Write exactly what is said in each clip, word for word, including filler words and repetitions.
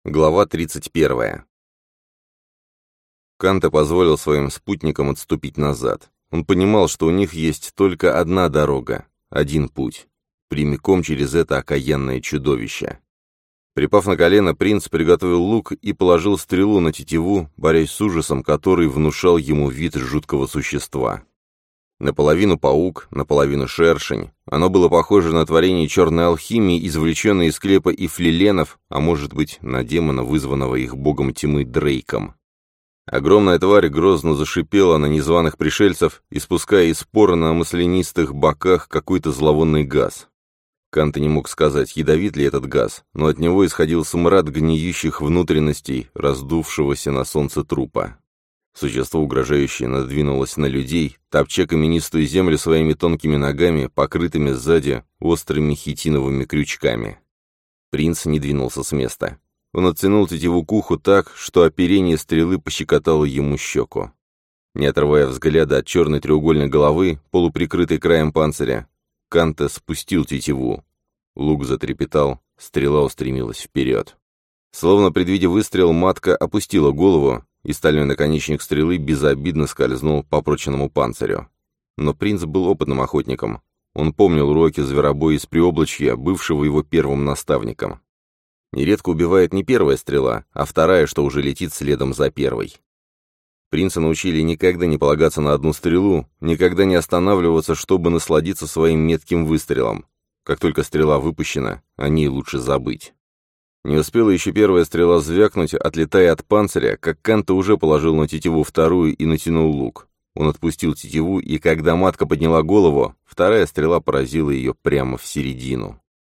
Глава тридцать первая. Канте позволил своим спутникам отступить назад. Он понимал, что у них есть только одна дорога, один путь, прямиком через это окаянное чудовище. Припав на колено, принц приготовил лук и положил стрелу на тетиву, борясь с ужасом, который внушал ему вид жуткого существа. Наполовину паук, наполовину шершень. Оно было похоже на творение черной алхимии, извлеченное из склепа ифлиленов, а может быть, на демона, вызванного их богом тьмы Дрейком. Огромная тварь грозно зашипела на незваных пришельцев, испуская из спор на маслянистых боках какой-то зловонный газ. Канте не мог сказать, ядовит ли этот газ, но от него исходил смрад гниющих внутренностей, раздувшегося на солнце трупа. Существо угрожающее надвинулось на людей, топча каменистую землю своими тонкими ногами, покрытыми сзади острыми хитиновыми крючками. Принц не двинулся с места. Он оттянул тетиву к уху так, что оперение стрелы пощекотало ему щеку. Не отрывая взгляда от черной треугольной головы, полуприкрытой краем панциря, Канте спустил тетиву. Лук затрепетал, стрела устремилась вперед. Словно предвидя выстрел, матка опустила голову, и стальной наконечник стрелы безобидно скользнул по прочному панцирю. Но принц был опытным охотником. Он помнил уроки зверобоя из Приоблачья, бывшего его первым наставником. Нередко убивает не первая стрела, а вторая, что уже летит следом за первой. Принца научили никогда не полагаться на одну стрелу, никогда не останавливаться, чтобы насладиться своим метким выстрелом. Как только стрела выпущена, о ней лучше забыть. Не успела еще первая стрела звякнуть, отлетая от панциря, как Канте уже положил на тетиву вторую и натянул лук. Он отпустил тетиву, и когда матка подняла голову, вторая стрела поразила ее прямо в середину.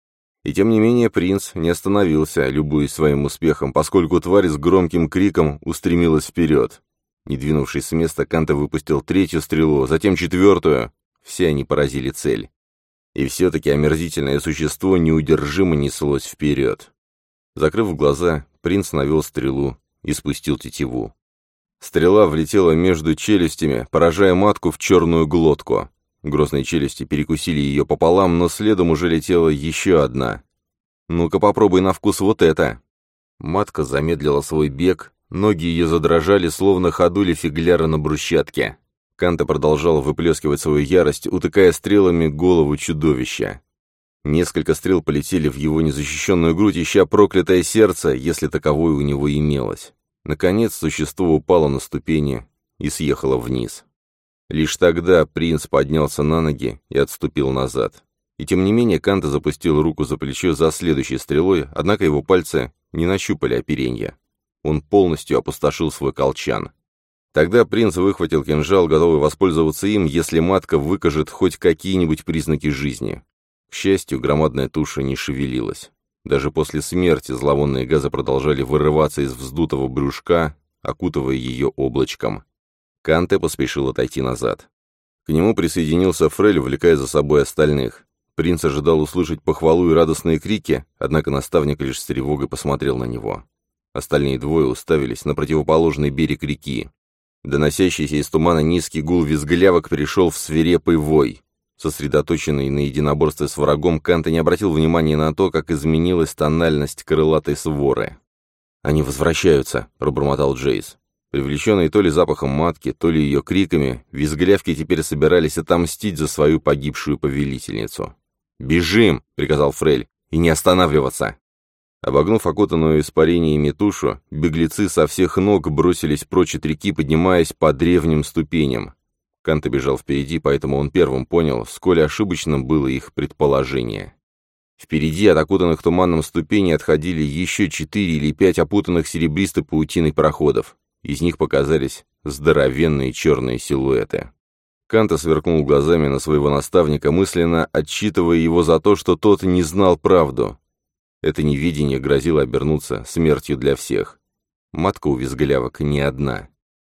И тем не менее принц не остановился, любуясь своим успехом, поскольку тварь с громким криком устремилась вперед. Не двинувшись с места, Канте выпустил третью стрелу, затем четвертую. Все они поразили цель. И все-таки омерзительное существо неудержимо неслось вперед. Закрыв глаза, принц навел стрелу и спустил тетиву. Стрела влетела между челюстями, поражая матку в черную глотку. Грозные челюсти перекусили ее пополам, но следом уже летела еще одна. «Ну-ка попробуй на вкус вот это!» Матка замедлила свой бег, ноги ее задрожали, словно ходули фигляра на брусчатке. Канте продолжал выплескивать свою ярость, утыкая стрелами голову чудовища. Несколько стрел полетели в его незащищенную грудь, ища проклятое сердце, если таковое у него имелось. Наконец существо упало на ступени и съехало вниз. Лишь тогда принц поднялся на ноги и отступил назад. И тем не менее Канте запустил руку за плечо за следующей стрелой, однако его пальцы не нащупали оперенья. Он полностью опустошил свой колчан. Тогда принц выхватил кинжал, готовый воспользоваться им, если матка выкажет хоть какие-нибудь признаки жизни. К счастью, громадная туша не шевелилась. Даже после смерти зловонные газы продолжали вырываться из вздутого брюшка, окутывая ее облачком. Канте поспешил отойти назад. К нему присоединился Фрель, увлекая за собой остальных. Принц ожидал услышать похвалу и радостные крики, однако наставник лишь с тревогой посмотрел на него. Остальные двое уставились на противоположный берег реки. Доносящийся из тумана низкий гул визглявок перешел в свирепый вой. Сосредоточенный на единоборстве с врагом, Канте не обратил внимания на то, как изменилась тональность крылатой своры. «Они возвращаются», — пробормотал Джейс. Привлеченные то ли запахом матки, то ли ее криками, визглявки теперь собирались отомстить за свою погибшую повелительницу. «Бежим!» — приказал Фрель. «И не останавливаться!» Обогнув окутанную испарениями тушу, беглецы со всех ног бросились прочь от реки, поднимаясь по древним ступеням. Канте бежал впереди, поэтому он первым понял, сколь ошибочным было их предположение. Впереди от окутанных туманом ступеней отходили еще четыре или пять опутанных серебристой паутиной проходов. Из них показались здоровенные черные силуэты. Канте сверкнул глазами на своего наставника, мысленно отчитывая его за то, что тот не знал правду. Это невидение грозило обернуться смертью для всех. Матка у визглявок не одна.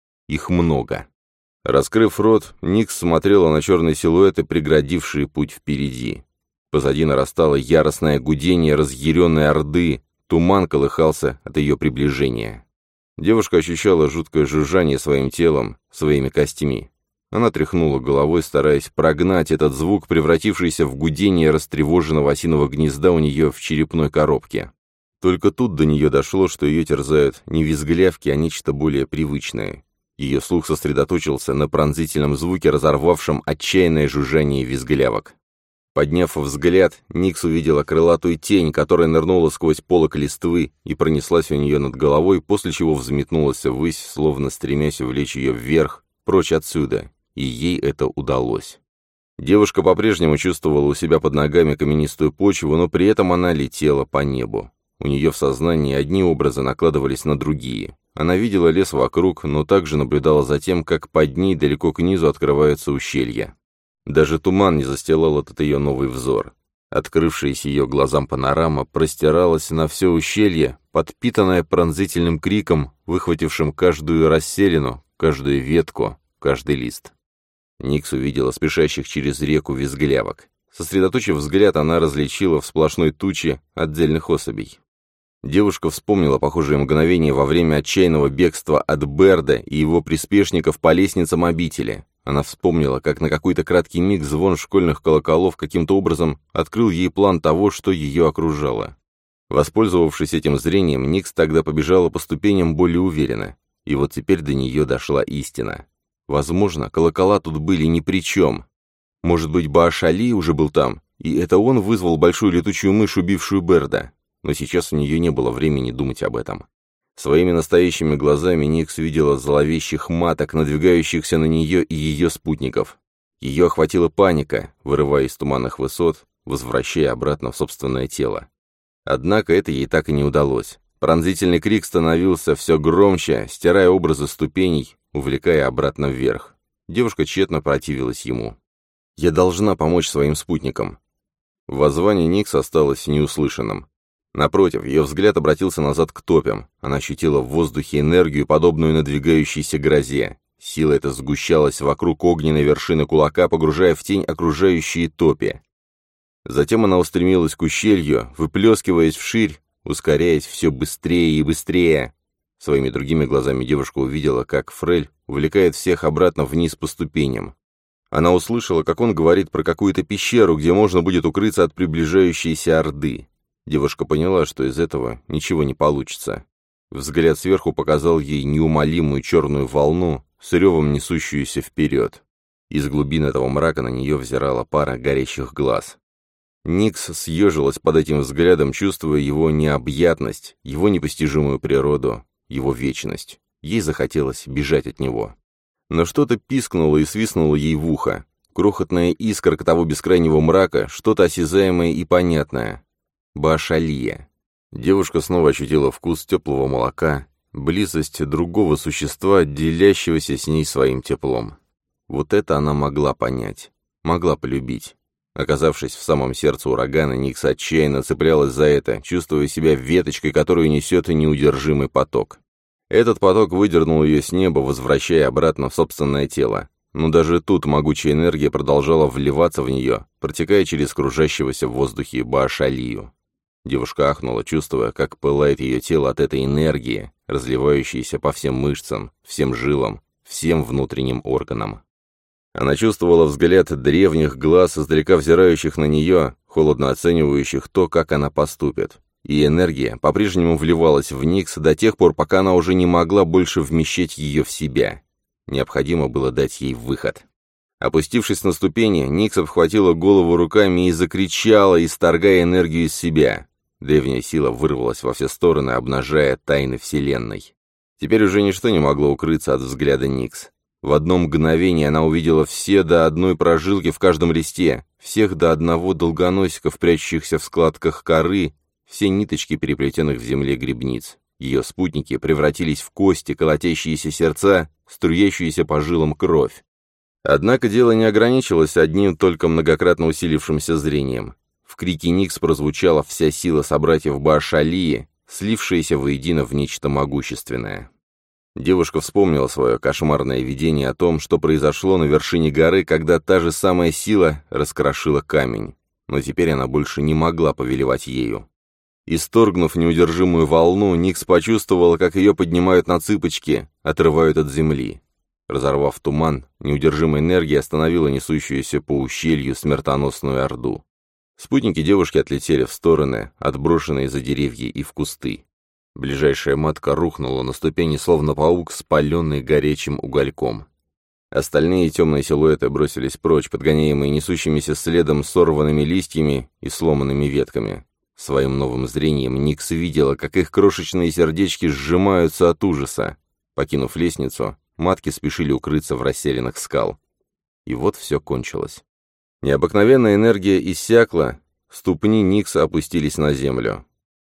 Их много. Раскрыв рот, Никс смотрела на черные силуэты, преградившие путь впереди. Позади нарастало яростное гудение разъяренной орды, туман колыхался от ее приближения. Девушка ощущала жуткое жужжание своим телом, своими костями. Она тряхнула головой, стараясь прогнать этот звук, превратившийся в гудение растревоженного осиного гнезда у нее в черепной коробке. Только тут до нее дошло, что ее терзают не визглявки, а нечто более привычное. Ее слух сосредоточился на пронзительном звуке, разорвавшем отчаянное жужжание визглявок. Подняв взгляд, Никс увидела крылатую тень, которая нырнула сквозь полог листвы и пронеслась у нее над головой, после чего взметнулась ввысь, словно стремясь увлечь ее вверх, прочь отсюда, и ей это удалось. Девушка по-прежнему чувствовала у себя под ногами каменистую почву, но при этом она летела по небу. У нее в сознании одни образы накладывались на другие. Она видела лес вокруг, но также наблюдала за тем, как под ней далеко к низу открываются ущелья. Даже туман не застилал этот ее новый взор. Открывшаяся ее глазам панорама простиралась на все ущелье, подпитанная пронзительным криком, выхватившим каждую расселину, каждую ветку, каждый лист. Никс увидела спешащих через реку визглявок. Сосредоточив взгляд, она различила в сплошной туче отдельных особей. Девушка вспомнила похожее мгновение во время отчаянного бегства от Берда и его приспешников по лестницам обители. Она вспомнила, как на какой-то краткий миг звон школьных колоколов каким-то образом открыл ей план того, что ее окружало. Воспользовавшись этим зрением, Никс тогда побежала по ступеням более уверенно. И вот теперь до нее дошла истина. Возможно, колокола тут были ни при чем. Может быть, Бааш-Али уже был там, и это он вызвал большую летучую мышь, убившую Берда. Но сейчас у нее не было времени думать об этом. Своими настоящими глазами Никс видела зловещих маток, надвигающихся на нее и ее спутников. Ее охватила паника, вырывая из туманных высот, возвращая обратно в собственное тело. Однако это ей так и не удалось. Пронзительный крик становился все громче, стирая образы ступеней, увлекая обратно вверх. Девушка тщетно противилась ему. «Я должна помочь своим спутникам». Воззвание Никс осталось неуслышанным. Напротив, ее взгляд обратился назад к топям. Она ощутила в воздухе энергию, подобную надвигающейся грозе. Сила эта сгущалась вокруг огненной вершины кулака, погружая в тень окружающие топи. Затем она устремилась к ущелью, выплескиваясь вширь, ускоряясь все быстрее и быстрее. Своими другими глазами девушка увидела, как Фрель увлекает всех обратно вниз по ступеням. Она услышала, как он говорит про какую-то пещеру, где можно будет укрыться от приближающейся орды. Девушка поняла, что из этого ничего не получится. Взгляд сверху показал ей неумолимую черную волну, с ревом несущуюся вперед. Из глубин этого мрака на нее взирала пара горящих глаз. Никс съежилась под этим взглядом, чувствуя его необъятность, его непостижимую природу, его вечность. Ей захотелось бежать от него. Но что-то пискнуло и свистнуло ей в ухо. Крохотная искорка того бескрайнего мрака, что-то осязаемое и понятное. Бааш-Алия. Девушка снова ощутила вкус теплого молока, близость другого существа, делящегося с ней своим теплом. Вот это она могла понять, могла полюбить. Оказавшись в самом сердце урагана, Никс отчаянно цеплялась за это, чувствуя себя веточкой, которую несет неудержимый поток. Этот поток выдернул ее с неба, возвращая обратно в собственное тело. Но даже тут могучая энергия продолжала вливаться в нее, протекая через кружащегося в воздухе Бааш-Алию. Девушка ахнула, чувствуя, как пылает ее тело от этой энергии, разливающейся по всем мышцам, всем жилам, всем внутренним органам. Она чувствовала взгляд древних глаз, издалека взирающих на нее, холодно оценивающих то, как она поступит. И энергия по-прежнему вливалась в Никс до тех пор, пока она уже не могла больше вмещать ее в себя. Необходимо было дать ей выход. Опустившись на ступени, Никс обхватила голову руками и закричала, исторгая энергию из себя. Древняя сила вырвалась во все стороны, обнажая тайны Вселенной. Теперь уже ничто не могло укрыться от взгляда Никс. В одно мгновение она увидела все до одной прожилки в каждом листе, всех до одного долгоносиков, прячущихся в складках коры, все ниточки переплетенных в земле грибниц. Ее спутники превратились в кости, колотящиеся сердца, струящиеся по жилам кровь. Однако дело не ограничилось одним только многократно усилившимся зрением. В крике Никс прозвучала вся сила собратьев Бааш-Алии, слившаяся воедино в нечто могущественное. Девушка вспомнила свое кошмарное видение о том, что произошло на вершине горы, когда та же самая сила раскрошила камень. Но теперь она больше не могла повелевать ею. Исторгнув неудержимую волну, Никс почувствовала, как ее поднимают на цыпочки, отрывают от земли. Разорвав туман, неудержимая энергия остановила несущуюся по ущелью смертоносную орду. Спутники девушки отлетели в стороны, отброшенные за деревья и в кусты. Ближайшая матка рухнула на ступени, словно паук, спаленный горячим угольком. Остальные темные силуэты бросились прочь, подгоняемые несущимися следом сорванными листьями и сломанными ветками. Своим новым зрением Никс видела, как их крошечные сердечки сжимаются от ужаса. Покинув лестницу, матки спешили укрыться в расселенных скал. И вот все кончилось. Необыкновенная энергия иссякла, ступни Никса опустились на землю.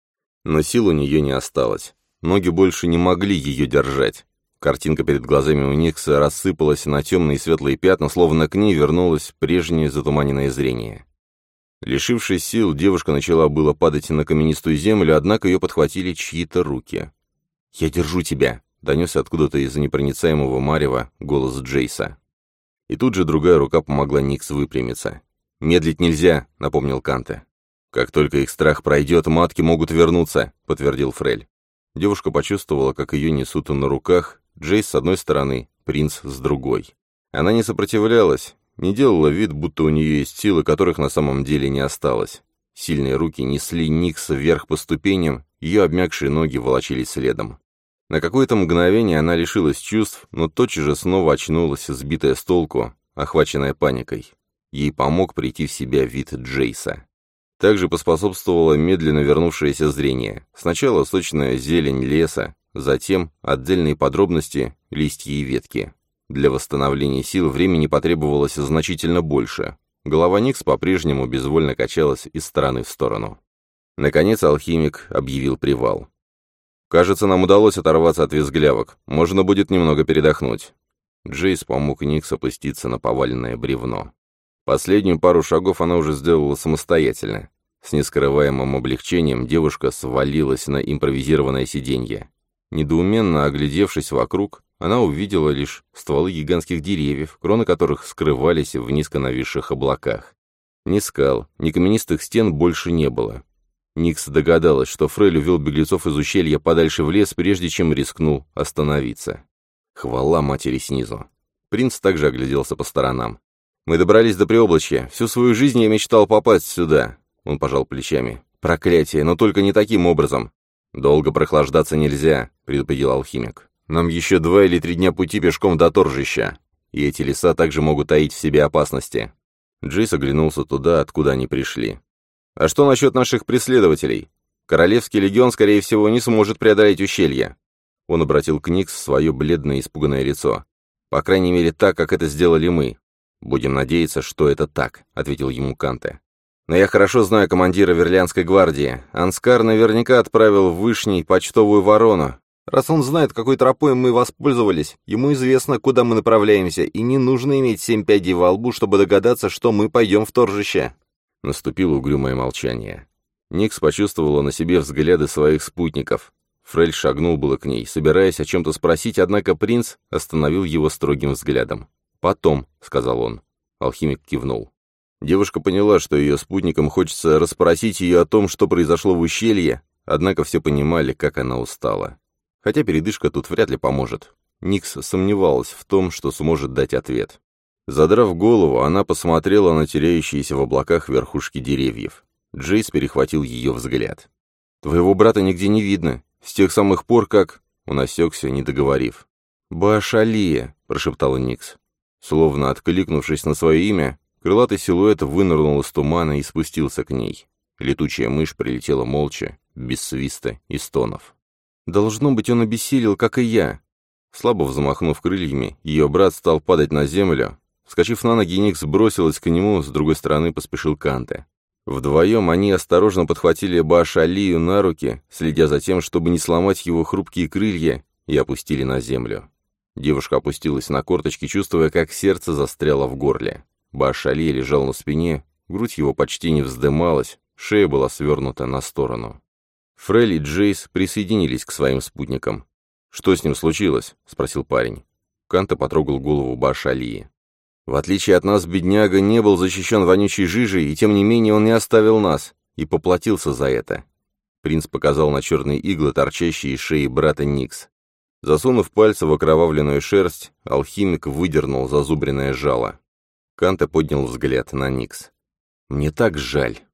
Но сил у нее не осталось. Ноги больше не могли ее держать. Картинка перед глазами у Никса рассыпалась на темные и светлые пятна, словно к ней вернулось прежнее затуманенное зрение. Лишившись сил, девушка начала было падать на каменистую землю, однако ее подхватили чьи-то руки. «Я держу тебя!» — донесся откуда-то из-за непроницаемого марева голос Джейса. И тут же другая рука помогла Никс выпрямиться. «Медлить нельзя», — напомнил Канте. «Как только их страх пройдет, матки могут вернуться», — подтвердил Фрель. Девушка почувствовала, как ее несут на руках, Джейс с одной стороны, принц с другой. Она не сопротивлялась, не делала вид, будто у нее есть силы, которых на самом деле не осталось. Сильные руки несли Никса вверх по ступеням, ее обмякшие ноги волочились следом. На какое-то мгновение она лишилась чувств, но тотчас же снова очнулась, сбитая с толку, охваченная паникой. Ей помог прийти в себя вид Джейса. Также поспособствовало медленно вернувшееся зрение. Сначала сочная зелень леса, затем отдельные подробности, листья и ветки. Для восстановления сил времени потребовалось значительно больше. Голова Никс по-прежнему безвольно качалась из стороны в сторону. Наконец алхимик объявил привал. «Кажется, нам удалось оторваться от визглявок. Можно будет немного передохнуть». Джейс помог Никс опуститься на поваленное бревно. Последнюю пару шагов она уже сделала самостоятельно. С нескрываемым облегчением девушка свалилась на импровизированное сиденье. Недоуменно оглядевшись вокруг, она увидела лишь стволы гигантских деревьев, кроны которых скрывались в низко нависших облаках. Ни скал, ни каменистых стен больше не было. Никс догадалась, что Фрель увел беглецов из ущелья подальше в лес, прежде чем рискнул остановиться. Хвала матери снизу. Принц также огляделся по сторонам. «Мы добрались до Приоблачья. Всю свою жизнь я мечтал попасть сюда». Он пожал плечами. «Проклятие, но только не таким образом». «Долго прохлаждаться нельзя», — предупредил алхимик. «Нам еще два или три дня пути пешком до торжища. И эти леса также могут таить в себе опасности». Джейс оглянулся туда, откуда они пришли. «А что насчет наших преследователей? Королевский легион, скорее всего, не сможет преодолеть ущелье». Он обратил к Никс свое бледное и испуганное лицо. «По крайней мере, так, как это сделали мы». «Будем надеяться, что это так», — ответил ему Канте. «Но я хорошо знаю командира Верлианской гвардии. Анскар наверняка отправил в Вышний почтовую ворону. Раз он знает, какой тропой мы воспользовались, ему известно, куда мы направляемся, и не нужно иметь семь пядей во лбу, чтобы догадаться, что мы пойдем в торжище». Наступило угрюмое молчание. Никс почувствовала на себе взгляды своих спутников. Фрель шагнул было к ней, собираясь о чем-то спросить, однако принц остановил его строгим взглядом. «Потом», — сказал он. Алхимик кивнул. Девушка поняла, что ее спутникам хочется расспросить ее о том, что произошло в ущелье, однако все понимали, как она устала. Хотя передышка тут вряд ли поможет. Никс сомневалась в том, что сможет дать ответ. Задрав голову, она посмотрела на теряющиеся в облаках верхушки деревьев. Джейс перехватил ее взгляд. «Твоего брата нигде не видно. С тех самых пор, как...» Он осекся, не договорив. «Баашалия», — прошептала Никс. Словно откликнувшись на свое имя, крылатый силуэт вынырнул из тумана и спустился к ней. Летучая мышь прилетела молча, без свиста и стонов. «Должно быть, он обессилел, как и я». Слабо взмахнув крыльями, ее брат стал падать на землю. Вскочив на ноги, Никс бросилась к нему, с другой стороны поспешил Канте. Вдвоем они осторожно подхватили Баашалию на руки, следя за тем, чтобы не сломать его хрупкие крылья, и опустили на землю. Девушка опустилась на корточки, чувствуя, как сердце застряло в горле. Баашалия лежал на спине, грудь его почти не вздымалась, шея была свернута на сторону. Фрель и Джейс присоединились к своим спутникам. «Что с ним случилось?» — спросил парень. Канте потрогал голову Баашалии. «В отличие от нас, бедняга не был защищен вонючей жижей, и тем не менее он не оставил нас, и поплатился за это». Принц показал на черные иглы, торчащие из шеи брата Никс. Засунув пальцы в окровавленную шерсть, алхимик выдернул зазубренное жало. Канте поднял взгляд на Никс. «Мне так жаль».